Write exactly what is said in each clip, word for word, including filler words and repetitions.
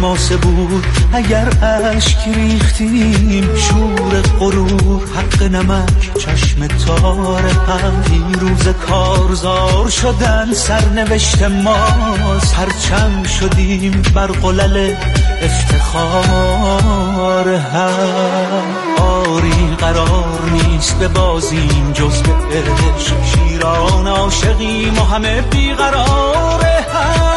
حماسه بود اگر اشک ریختیم، شور غرور حق نمک چشم تار هم. پیروز کارزار شدن سرنوشت ماست، پرچم شدیم بر قلل افتخار هم. آری قرار نیست به بازیم جز به عشق، شیران عاشقیم و همه بیقرار هم.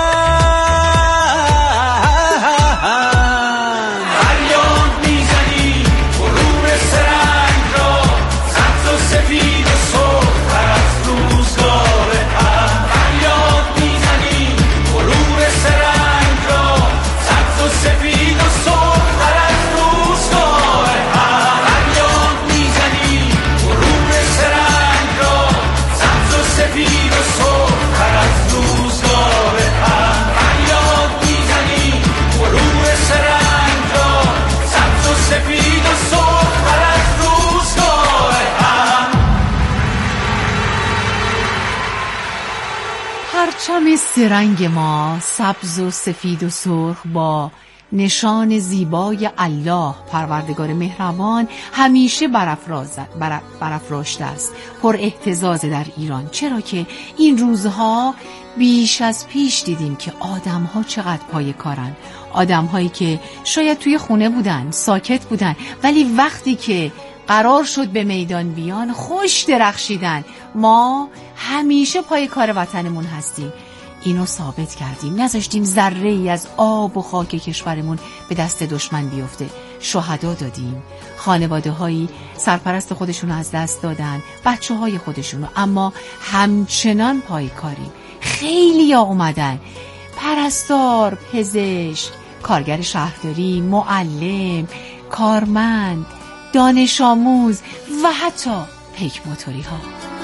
پرچم سرنگ ما سبز و سفید و سرخ با نشان زیبای الله پروردگار مهربان همیشه برافراشته است، پر اهتزاز در ایران. چرا که این روزها بیش از پیش دیدیم که آدم‌ها چقدر پای کارن، آدم‌هایی که شاید توی خونه بودن، ساکت بودن، ولی وقتی که قرار شد به میدان بیان خوش درخشیدن. ما همیشه پای کار وطنمون هستیم، اینو ثابت کردیم، نذاشتیم ذره ای از آب و خاک کشورمون به دست دشمن بیفته. شهدا دادیم، خانواده هایی سرپرست خودشونو از دست دادن، بچه های خودشونو، اما همچنان پای کاریم. خیلی ها اومدن، پرستار، پزشک، کارگر شهرداری، معلم، کارمند، دانش آموز و حتی پیک موتوری ها.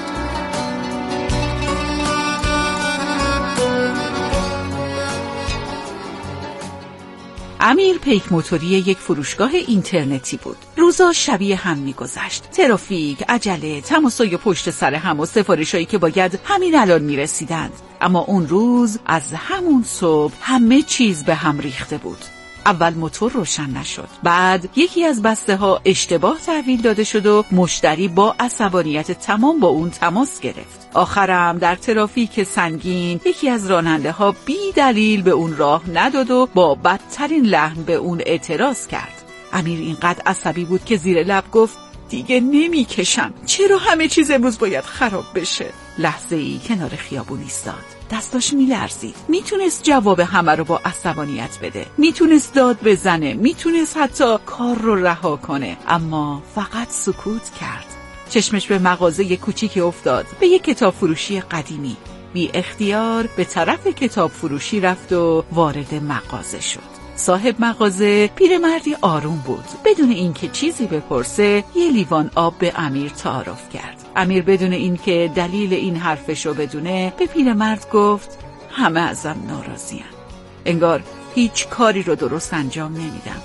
امیر پیک موتوری یک فروشگاه اینترنتی بود. روزا شبیه هم میگذشت. ترافیک، عجله، تماسای پشت سر هم و سفارشایی که باید همین الان میرسیدند. اما اون روز از همون صبح همه چیز به هم ریخته بود. اول موتور روشن نشد، بعد یکی از بسته ها اشتباه تحویل داده شد و مشتری با عصبانیت تمام با اون تماس گرفت. آخرم در ترافیک سنگین یکی از راننده ها بی دلیل به اون راه نداد و با بدترین لحن به اون اعتراض کرد. امیر اینقدر عصبی بود که زیر لب گفت دیگه نمیکشم، چرا همه چیز امروز باید خراب بشه؟ لحظه ای کنار خیابون ایستاد، دستاش میلرزید. میتونست جواب همه رو با عصبانیت بده، میتونست داد بزنه، میتونست حتی کار رو رها کنه، اما فقط سکوت کرد. چشمش به مغازه کوچیکی افتاد، به یک کتاب فروشی قدیمی. بی اختیار به طرف کتاب فروشی رفت و وارد مغازه شد. صاحب مغازه پیرمردی آروم بود. بدون اینکه چیزی بپرسه یه لیوان آب به امیر تعارف کرد. امیر بدون اینکه دلیل این حرفشو بدونه به پیرمرد گفت همه ازم ناراضی‌ان، انگار هیچ کاری رو درست انجام نمیدم.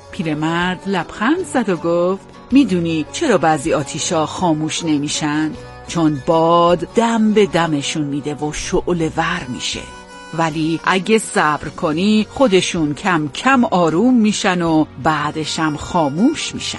پیرمرد لبخند زد و گفت میدونی چرا بعضی آتیشا خاموش نمیشن؟ چون باد دم به دمشون میده و شعله ور میشه، ولی اگه صبر کنی خودشون کم کم آروم میشن و بعدش هم خاموش میشن.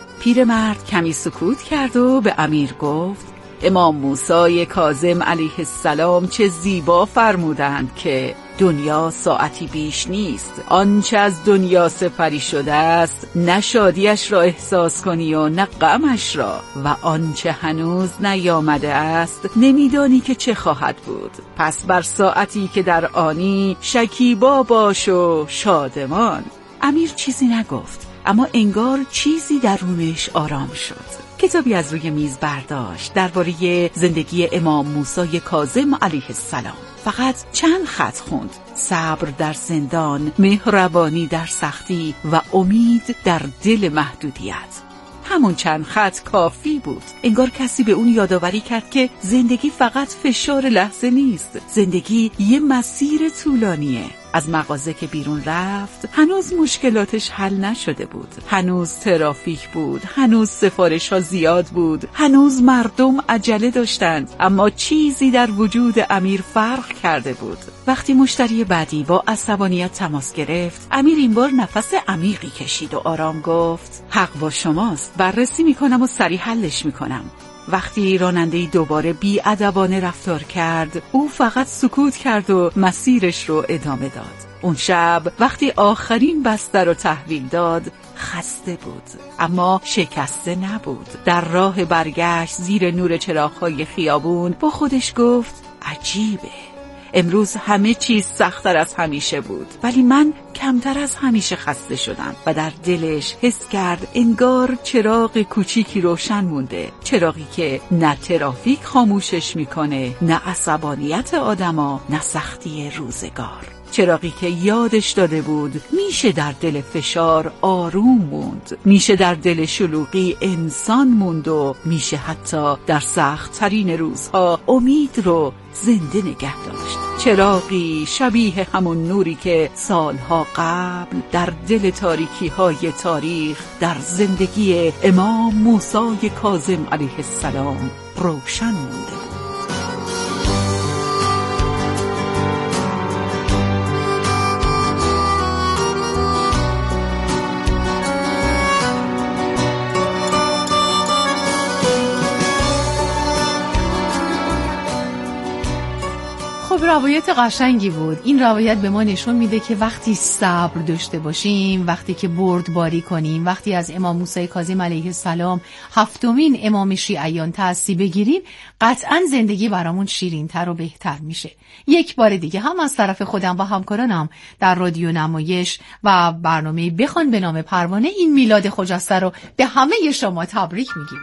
پیرمرد کمی سکوت کرد و به امیر گفت امام موسی کاظم علیه السلام چه زیبا فرمودند که دنیا ساعتی بیش نیست، آنچه از دنیا سپری شده است نه شادیش را احساس کنی و نه غمش را، و آنچه هنوز نیامده است نمیدانی که چه خواهد بود. پس بر ساعتی که در آنی شکیبا باش و شادمان. امیر چیزی نگفت، اما انگار چیزی درونش آرام شد. کتابی از روی میز برداشت درباره زندگی امام موسی کاظم علیه السلام. فقط چند خط خوند: صبر در زندان، مهربانی در سختی و امید در دل محدودیت. همون چند خط کافی بود. انگار کسی به اون یادآوری کرد که زندگی فقط فشار لحظه نیست، زندگی یه مسیر طولانیه. از مغازه که بیرون رفت هنوز مشکلاتش حل نشده بود، هنوز ترافیک بود، هنوز سفارش ها زیاد بود، هنوز مردم عجله داشتند، اما چیزی در وجود امیر فرق کرده بود. وقتی مشتری بعدی با عصبانیت تماس گرفت، امیر این بار نفس عمیقی کشید و آرام گفت: حق با شماست، بررسی میکنم و سریع حلش میکنم. وقتی راننده‌ای دوباره بی‌ادبانه رفتار کرد، او فقط سکوت کرد و مسیرش رو ادامه داد. اون شب وقتی آخرین بسته رو تحویل داد، خسته بود اما شکسته نبود. در راه برگشت زیر نور چراغ‌های خیابون با خودش گفت: عجیبه، امروز همه چیز سخت‌تر از همیشه بود، ولی من کمتر از همیشه خسته شدم. و در دلش حس کرد انگار چراغ کوچیکی روشن مونده، چراغی که نه ترافیک خاموشش میکنه، نه عصبانیت آدما، نه سختی روزگار. چراغی که یادش داده بود میشه در دل فشار آروم موند، میشه در دل شلوغی انسان موند و میشه حتی در سخت ترین روزها امید رو زنده نگه داشت. چراغی شبیه همون نوری که سالها قبل در دل تاریکی های تاریخ در زندگی امام موسی کاظم علیه السلام روشن مونده بود. خب روایت قشنگی بود. این روایت به ما نشون میده که وقتی صبر داشته باشیم، وقتی که بردباری کنیم، وقتی از امام موسی کاظم علیه السلام هفتمین امام شیعیان تأسی بگیریم، قطعاً زندگی برامون شیرین‌تر و بهتر میشه. یک بار دیگه هم از طرف خودم و همکارانم در رادیو نمایش و برنامه بخوان به نام پروانه این میلاد خجسته رو به همه شما تبریک میگیم.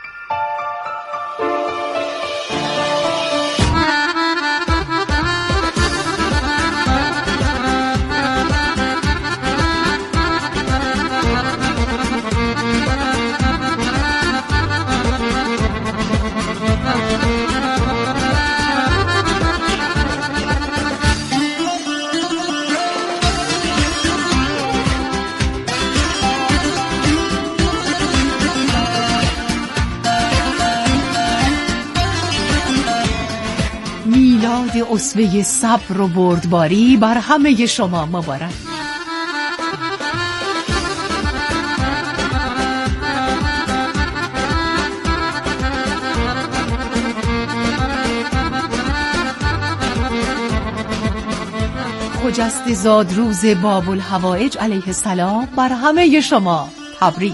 اسوه صبر و بردباری بر همه شما مبارک. خجسته زادروز باب الحوائج علیه السلام بر همه شما تبریک.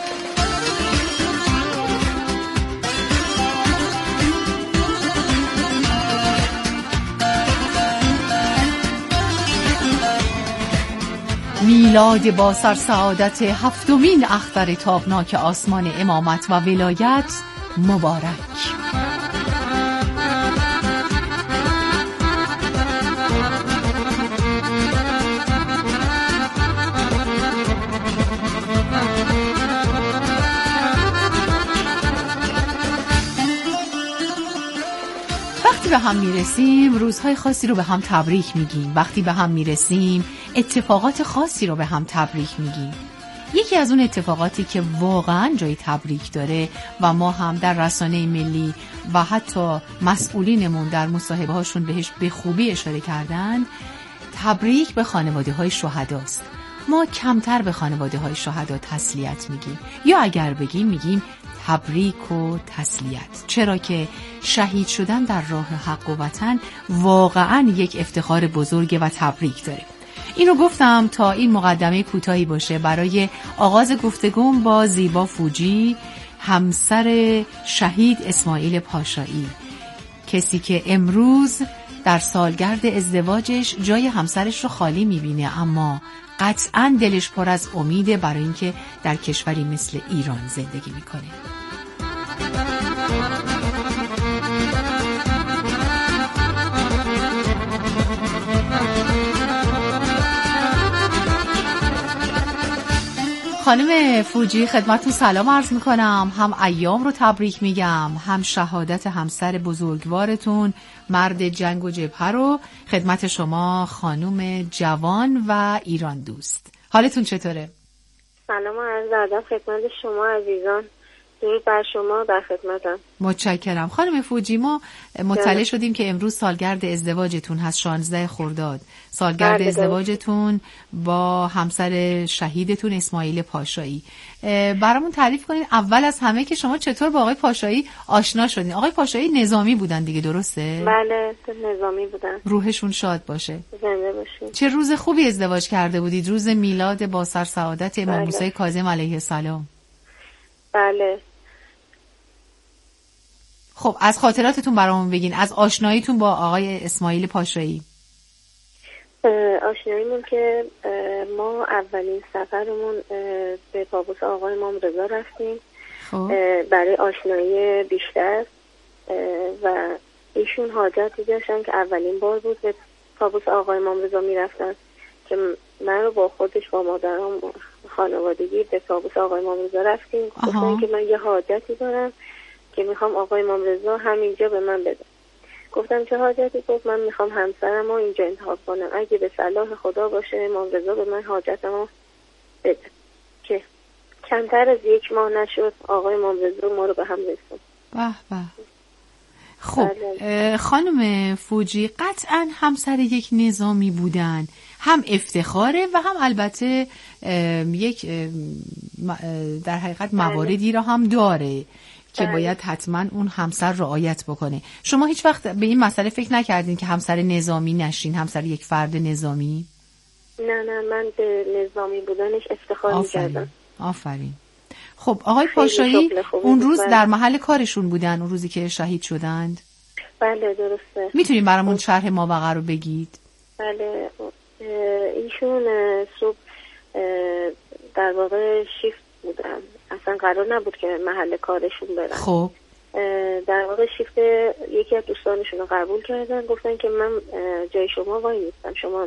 میلاد با سرسعادت هفتمین اختر تابناک آسمان امامت و ولایت مبارک. وقتی به هم میرسیم روزهای خاصی رو به هم تبریک میگیم. وقتی به هم میرسیم اتفاقات خاصی رو به هم تبریک میگیم. یکی از اون اتفاقاتی که واقعا جای تبریک داره و ما هم در رسانه ملی و حتی مسئولینمون در مصاحبه هاشون بهش به خوبی اشاره کردن، تبریک به خانواده های شهداست. ما کمتر به خانواده های شهدا تسلیت میگیم، یا اگر بگیم میگیم تبریک و تسلیت، چرا که شهید شدن در راه حق و وطن واقعا یک افتخار بزرگه و تبریک داره. اینو گفتم تا این مقدمه کوتاهی باشه برای آغاز گفتگوم با زیبا فوجی، همسر شهید اسماعیل پاشایی، کسی که امروز در سالگرد ازدواجش جای همسرش رو خالی میبینه، اما قطعاً دلش پر از امیده برای اینکه در کشوری مثل ایران زندگی میکنه. خانم فوجی خدمتتون سلام عرض میکنم. هم ایام رو تبریک میگم، هم شهادت همسر بزرگوارتون مرد جنگ و جبهه رو خدمت شما خانم جوان و ایران دوست. حالتون چطوره؟ سلام و عرض ادب خدمت شما عزیزان. درود بر شما، در خدمتم. متشکرم. خانم فوجی، ما مطلع شدیم که امروز سالگرد ازدواجتون هست، شانزده خرداد، سالگرد بله ازدواجتون با همسر شهیدتون اسماعیل پاشایی. برامون تعریف کنین اول از همه که شما چطور با آقای پاشایی آشنا شدین؟ آقای پاشایی نظامی بودن دیگه، درسته؟ بله نظامی بودن. روحشون شاد باشه. زنده باشین. چه روز خوبی ازدواج کرده بودید، روز میلاد با سر سعادت امام بله. موسی کاظم علیه السلام. بله. خب از خاطراتتون برامون بگین، از آشناییتون با آقای اسماعیل پاشایی. آشناییمون که ما اولین سفرمون به پابوس آقای امام رضا رفتیم. خب. برای آشنایی بیشتر و ایشون حاجتی داشتن که اولین بار بود به پابوس آقای امام رضا میرفتن که من رو با خودش با مادرم خانوادگی به پابوس آقای امام رضا رفتیم. گفتن که من یه حاجتی دارم که میخوام آقای امام رضا همینجا به من بده. گفتم چه حاجتی؟ گفت من میخوام همسرم رو اینجا انتخاب کنم، اگه به صلاح خدا باشه امام رضا به من حاجتم رو بده. که کمتر از یک ماه نشد آقای امام رضا ما رو به هم رسوند. به به. خب خانم فوجی، قطعا همسر یک نظامی بودن هم افتخاره و هم البته یک در حقیقت مواردی را هم داره که باید حتما اون همسر رعایت بکنه. شما هیچ وقت به این مسئله فکر نکردین که همسر نظامی نشین، همسر یک فرد نظامی؟ نه نه، من به نظامی بودنش افتخار می‌کردم. آفرین. خب آقای پاشایی اون روز در محل کارشون بودن، اون روزی که شهید شدند؟ بله درسته. میتونین برامون شرح ماوقع رو بگید؟ بله، ایشون صبح در واقع شیفت بودن، اصلا قرار نبود که محل کارشون برن. خب در واقع شیفت یکی از دوستانشون رو قبول کردن، گفتن که من جای شما وای نیستم، شما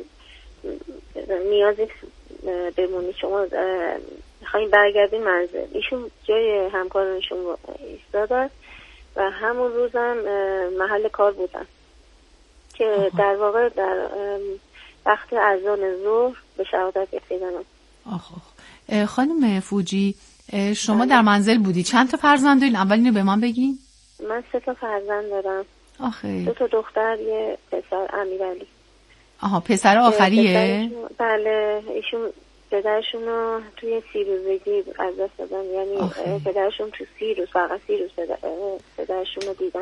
نیازی بمونید، شما میخواین برگردین منزل. ایشون جای همکارانشون ایستادن و همون روزم محل کار بودن که در واقع در وقت اذان ظهر به شهادت رسیدن. آخ خانم فوجی، شما در منزل بودی، چند تا فرزند دارین؟ اول اینو به من بگین. من سه تا فرزند دارم. آخه دو تا دختر، یه پسر، امیرعلی. آها، پسر آخریه؟ بله، ایشون پدرشون رو توی سی روزگی از دست دادن، یعنی پدرشون تو سی روز فقط سی روز پدرشون رو دیدن.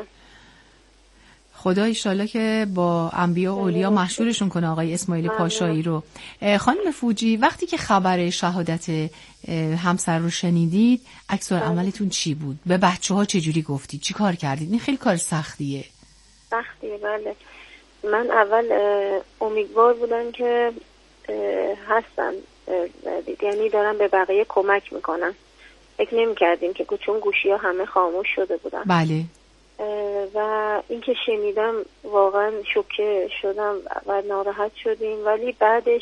خدا ایشالله که با انبیا و اولیا مشهورشون کنه آقای اسماعیل پاشایی رو. خانم فوجی، وقتی که خبر شهادت همسر رو شنیدید عکس العملتون چی بود؟ به بچه ها چجوری گفتید؟ چی کار کردید؟ این خیلی کار سختیه. سختیه بله. من اول امیدوار بودم که هستن، یعنی دارم به بقیه کمک میکنن. فکر نمی کردیم که چون گوشی ها همه خاموش شده بودن. بله. و اینکه شنیدم واقعا شوکه شدم و ناراحت شدیم، ولی بعدش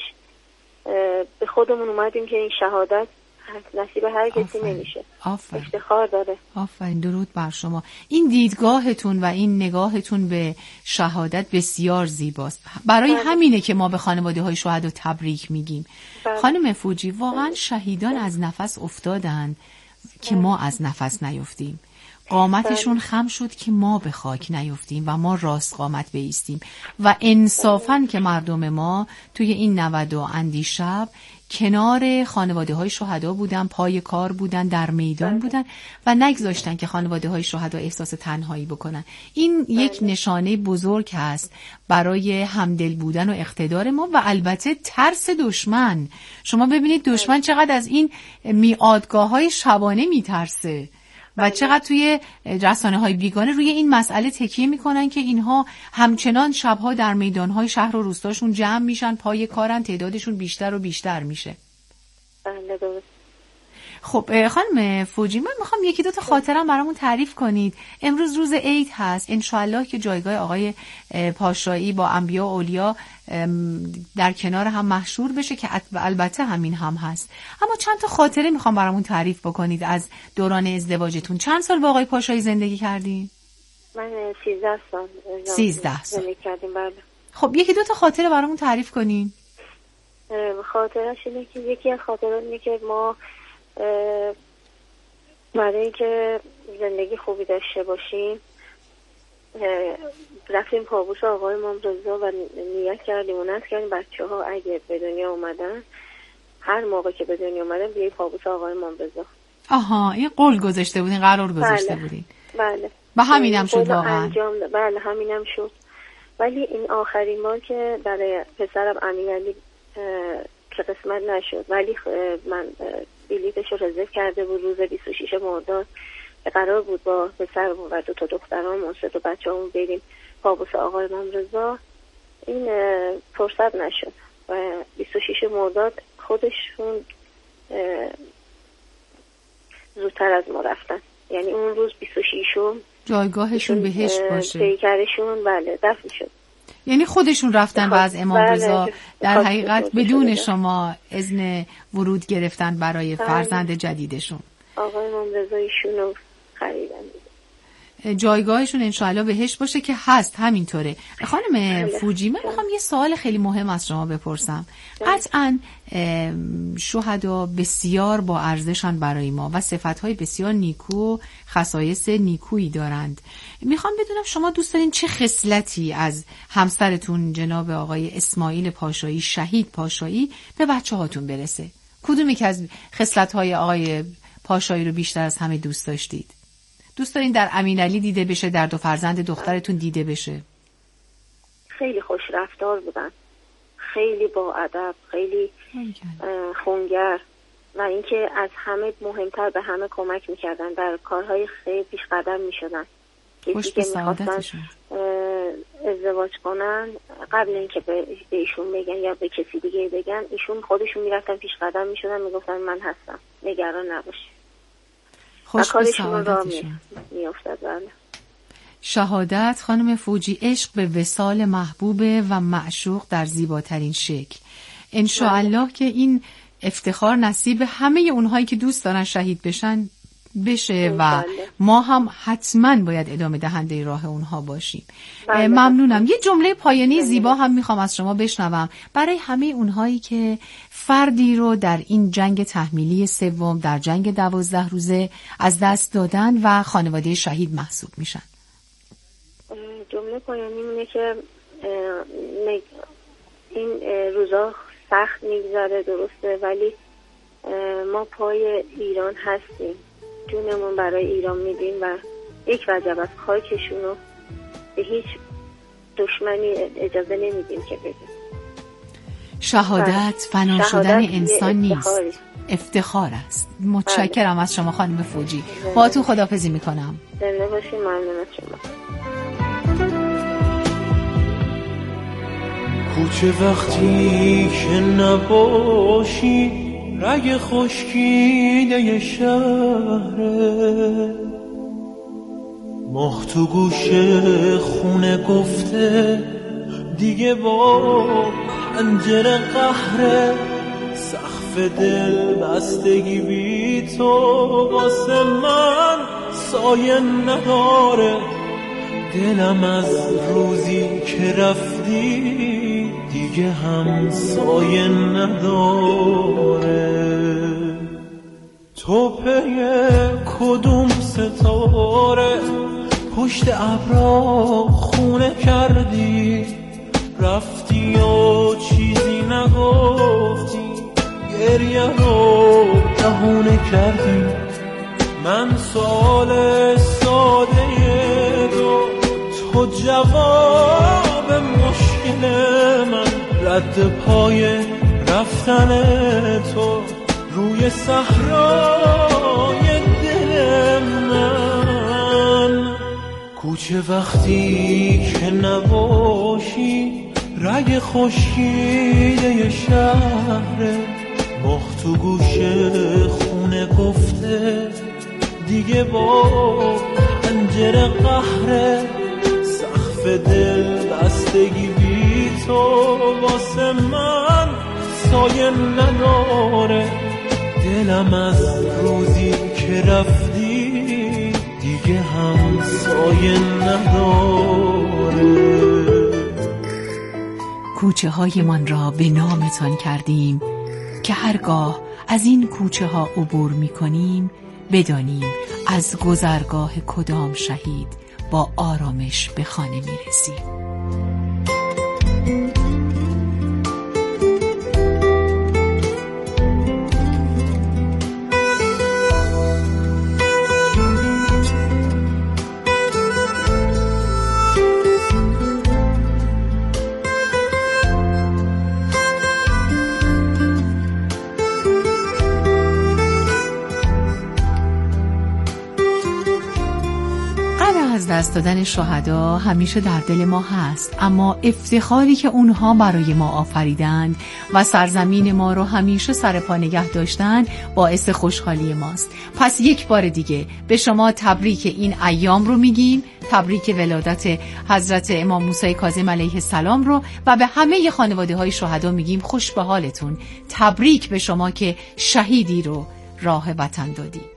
به خودمون اومدیم که این شهادت نصیب هر کسی نمیشه. آفرین. افتخار داره. آفرین، درود بر شما. این دیدگاهتون و این نگاهتون به شهادت بسیار زیباست. برای بله. همینه که ما به خانواده های شهدا تبریک میگیم. بله. خانم فوجی، واقعا بله. شهیدان از نفس افتادن که ما از نفس نیفتیم. قامتشون خم شد که ما به خاک نیفتیم و ما راست قامت بایستیم و انصافاً که مردم ما توی این نود و اندی شب کنار خانواده های شهدا بودن، پای کار بودن، در میدان بودن و نگذاشتن که خانواده های شهدا احساس تنهایی بکنن. این یک نشانه بزرگ هست برای همدل بودن و اقتدار ما و البته ترس دشمن. شما ببینید دشمن چقدر از این میعادگاه های شبانه میترسه و چقدر توی رسانه های بیگانه روی این مسئله تکیه میکنن که اینها همچنان شبها در میدانهای شهر و روستاشون جمع میشن، پای کارن، تعدادشون بیشتر و بیشتر میشه. بله درست. خب خانم فوجی، من میخوام یکی دو تا خاطرم برامون تعریف کنید. امروز روز عید هست، انشالله که جایگاه آقای پاشایی با انبیا و اولیا در کنار هم محشور بشه که البته همین هم هست. اما چند تا خاطره میخوام برامون تعریف بکنید از دوران ازدواجتون. چند سال با آقای پاشایی زندگی کردین؟ من سیزده سال سیزده سال زندگی کردیم. بله. خب یکی دو تا خاطره برامون تعریف کنین. خاطرش اینه که یکی از خاطرات اینه که ما برای اینکه زندگی خوبی داشته باشیم رفتیم پابوس آقای امام رضا و نیت کردیم و نت کردیم بچه ها اگه به دنیا اومدن هر موقع که به دنیا اومدن بیایی پابوس آقای امام رضا. آها، این قول گذاشته بودین، قرار گذاشته بله. بودین. بله. و همینم شد واقعا. بله همینم شد. ولی این آخرین بار که برای پسرم امیرعلی که قسمت نشد، ولی من بلیتش رو رزرو کرده بود روز بیست و شش مرداد قرار بود با پسر و دو تا دخترام و سه تا بچه‌مون بریم پابوس آقای امام رضا. این فرصت نشد و بیست و شش مرداد خودشون زودتر از ما رفتن، یعنی اون روز بیست و شش جایگاهشون بهشت باشه، پیکرشون بله دفن شد. یعنی خودشون رفتن و از امام رضا بله. در حقیقت بدون شما اذن ورود گرفتن برای بله. فرزند جدیدشون. آقای امام رضا ایشونو خریدن. جایگاهشون انشاءالله بهشت باشه که هست همینطوره. خانم فوجی، من میخوام یه سوال خیلی مهم از شما بپرسم. قطعاً شهدا بسیار با ارزشن برای ما و صفتهای بسیار نیکو، خصایص نیکویی دارند. میخوام بدونم شما دوست دارین چه خصلتی از همسرتون جناب آقای اسماعیل پاشایی، شهید پاشایی، به بچه هاتون برسه؟ کدومی که از خصلت‌های آقای پاشایی رو بیشتر از همه دوست داشتید؟ دوست دارین در امیرعلی دیده بشه، در دو فرزند دخترتون دیده بشه؟ خیلی خوش رفتار بودن، خیلی با ادب، خیلی خونگر و اینکه از همه مهمتر به همه کمک میکردن، در کارهای خیلی پیش قدم میشدن. کسی که میخواستن ازدواج کنن قبل اینکه به ایشون بگن یا به کسی دیگه بگن، ایشون خودشون میرفتن پیش قدم میشدن، میگفتن من هستم، نگران نباشی. خوش به سعادتشون میافتد. بله. شهادت خانم فوجی، عشق به وصال محبوب و معشوق در زیباترین شکل. انشاءالله که این افتخار نصیب همه اونهایی که دوست دارن شهید بشن بشه و ما هم حتما باید ادامه دهنده راه اونها باشیم. بله. ممنونم. یه جمله پایانی بله. زیبا هم میخوام از شما بشنوم برای همه اونهایی که فردی رو در این جنگ تحمیلی سوم، در جنگ دوازده روزه از دست دادن و خانواده شهید محسوب میشن. جمله پایانی اینه که این روزا سخت میگذره، درسته، ولی ما پای ایران هستیم، جونمون برای ایران میدیم و یک وجب از خاکشون رو به هیچ دشمنی اجازه نمیدیم که بدیم. شهادت فنا شدن انسان نیست، افتخار است. متشکرم از شما خانم فوجی. با تو خداحافظی میکنم. زنده باشین. ممنون از شما. کوچه وقتی که نباشی رگ خشکیده شهره، ماه تو گوش خونه گفته دیگه با پنجره قهره، سقف دل بستگی بی تو واسه من سایه نداره، دلم از روزی که رفتی دیگه هم سایه نداره. تو پی کدوم ستاره پشت ابرا خونه کردی، رفتی و چیزی نگفتی، گریه رو بهونه کردی. من سوال ساده دو، تو جواب مشکل من، رد پای رفتن تو روی صحرای دل من. کوچه وقتی که نباشی رگ خشکیده شهره، مخ تو گوش خونه گفته دیگه با پنجره قهره، سقف دل بستگی بی تو واسه من سایه نداره، دلم از روزی که رفتی دیگه هم سایه نداره. کوچه های من را به نامتان کردیم که هرگاه از این کوچه ها عبور می کنیم بدانیم از گذرگاه کدام شهید با آرامش به خانه میرسیم. دست دادن شهدا همیشه در دل ما هست، اما افتخاری که اونها برای ما آفریدند و سرزمین ما رو همیشه سر پا نگه داشتن باعث خوشحالی ماست. پس یک بار دیگه به شما تبریک این ایام رو میگیم، تبریک ولادت حضرت امام موسی کاظم علیه السلام رو، و به همه خانواده های شهدا میگیم خوش به حالتون. تبریک به شما که شهیدی رو راه وطن دادید.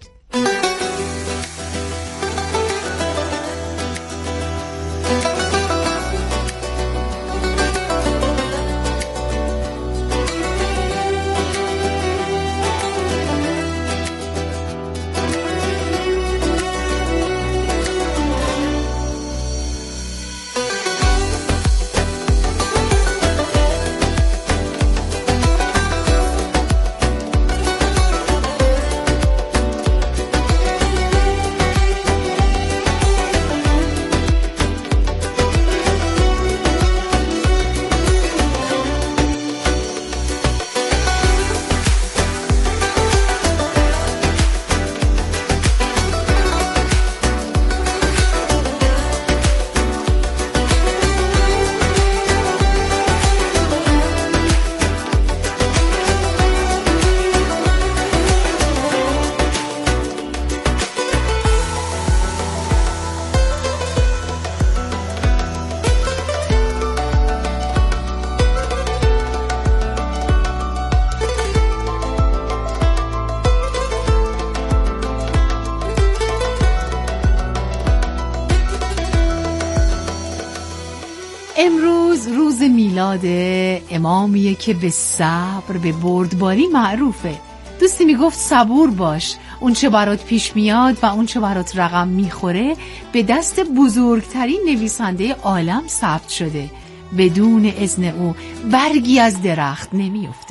امروز روز میلاد امامیه که به صبر، به بردباری معروفه. دوستی میگفت صبور باش، اون چه برات پیش میاد و اون چه برات رقم میخوره به دست بزرگترین نویسنده عالم ثبت شده. بدون اذن او برگی از درخت نمیفته.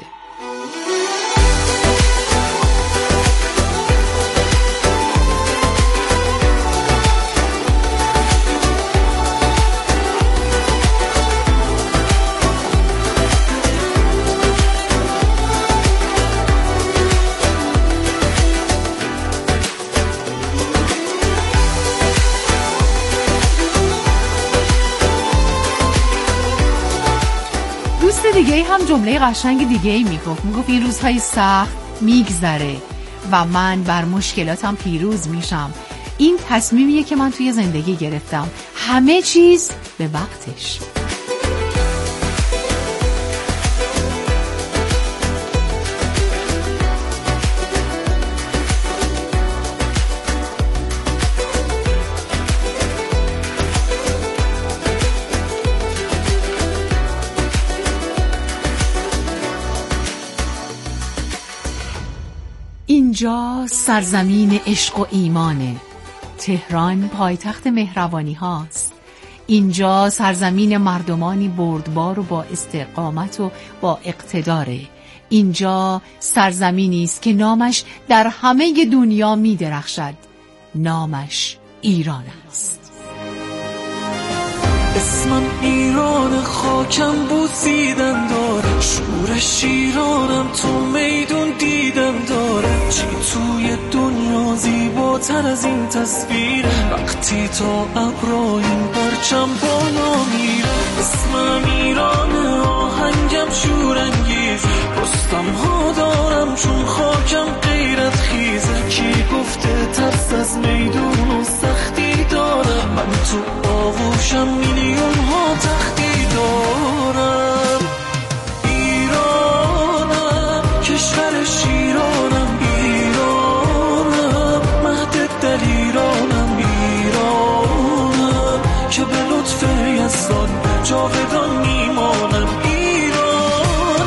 دیگه هم جمله قشنگ دیگه ای میگفت میگفت این روزهای سخت میگذره و من بر مشکلاتم پیروز میشم. این تصمیمیه که من توی زندگی گرفتم، همه چیز به وقتش. اینجا سرزمین عشق و ایمانه. تهران پایتخت مهربانی هاست. اینجا سرزمین مردمانی بردبار و با استقامت و با اقتداره. اینجا سرزمینی است که نامش در همه دنیا می درخشد. نامش ایران است. اسمم ایران، خاکم بوسیدن داره، شور شیرانم تو میدون دیدن داره. چی توی دنیا زیباتر از این تصویر، وقتی تا ابرا این پرچم بالا میره. اسمم ایران، آهنگم شورانگیز، رستم ها دارم چون خاکم غیرت خیزه. کی گفته ترس از میدون و سختی دارم، من تو آغوشم میلیون ها تختی دارم. ایرانم، کشور شیرانم، ایرانم، مهد دلیرانم، ایرانم که به لطف یزدان جاودان میمانم.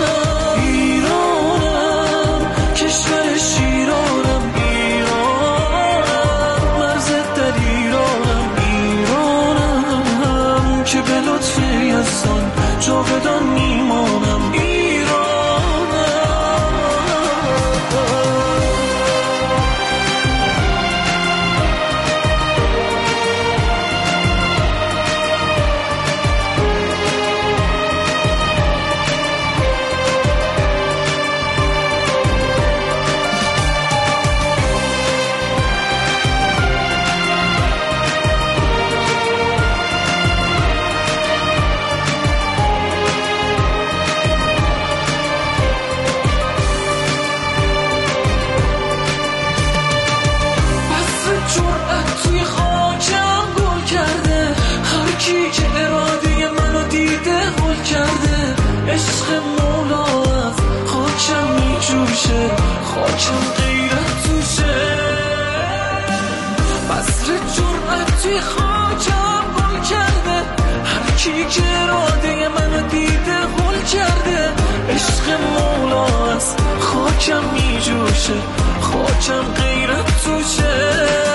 ایرانم، ایرانم، کشور شیرانم، ایرانم، که به لطف یزدان جاودان میمانم ایرانم. عشق مولا از خاکم می جوشه، خاکم غیرت توشه. بذر جرأت توی خاکم گل کرده، هر کی که اراده منو دیده گل کرده. عشق مولا از خاکم می جوشه، خاکم غیرت توشه.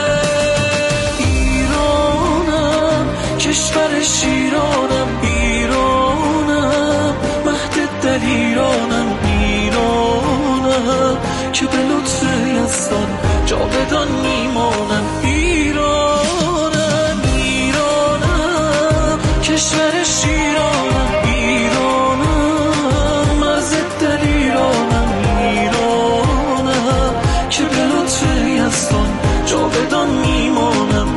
ایرانم کشور شیرانم، ایرانم در ایرانم، ایرانم که به لطف یزدان جاودان میمانم. ایرانم ایرانم کشور شیرانم، ایرانم مرز در ایرانم، ایرانم که به لطف یزدان جاودان میمانم.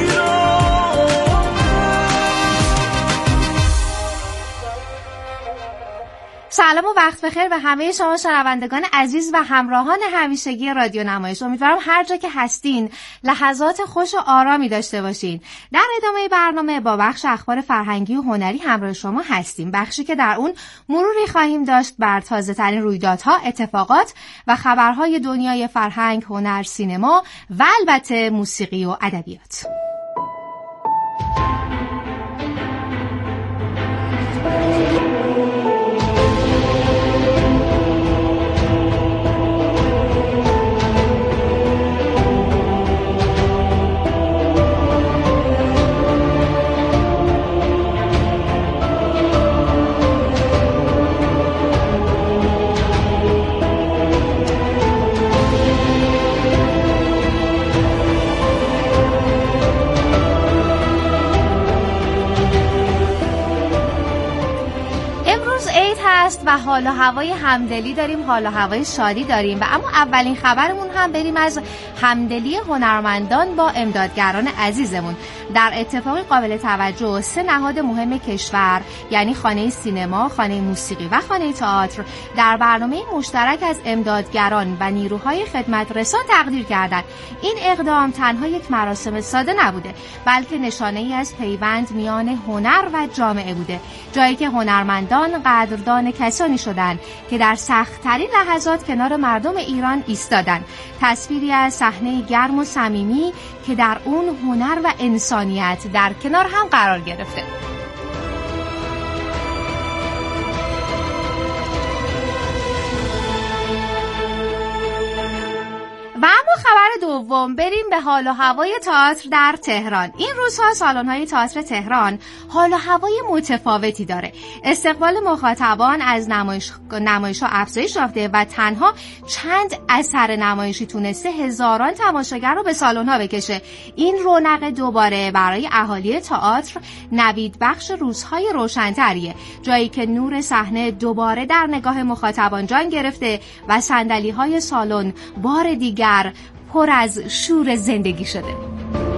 سلام و وقت بخیر به همه شما شنوندگان عزیز و همراهان همیشگی رادیو نمایش. امیدوارم هر جا که هستین لحظات خوش و آرامی داشته باشین. در ادامه برنامه با بخش اخبار فرهنگی و هنری همراه شما هستیم، بخشی که در اون مروری خواهیم داشت بر تازه ترین رویدادها، اتفاقات و خبرهای دنیای فرهنگ، هنر، سینما و البته موسیقی و ادبیات. و حال و هوای همدلی داریم، حال و هوای شادی داریم و اما اولین خبرمون هم بریم از همدلی هنرمندان با امدادگران عزیزمون. در اتفاقی قابل توجه سه نهاد مهم کشور یعنی خانه سینما، خانه موسیقی و خانه تئاتر در برنامه مشترک از امدادگران و نیروهای خدمت رسان تقدیر کردند. این اقدام تنها یک مراسم ساده نبوده، بلکه نشانه‌ای از پیوند میان هنر و جامعه بوده، جایی که هنرمندان قدردان کسانی شدند که در سخت‌ترین لحظات کنار مردم ایران ایستادند. تصویری از صحنه گرم و صمیمی که در اون هنر و انسانیت در کنار هم قرار گرفته. و اما خبر دوم بریم به حال و هوای تئاتر در تهران. این روزها سالن‌های تئاتر تهران حال و هوای متفاوتی داره. استقبال مخاطبان از نمایش نمایش‌ها افزایش یافته و تنها چند اثر نمایشی تونسته هزاران تماشاگر رو به سالن‌ها بکشه. این رونق دوباره برای اهالی تئاتر نوید بخش روزهای روشن‌تریه، جایی که نور صحنه دوباره در نگاه مخاطبان جان گرفته و صندلی‌های سالن بار دیگر پر از شور زندگی شده.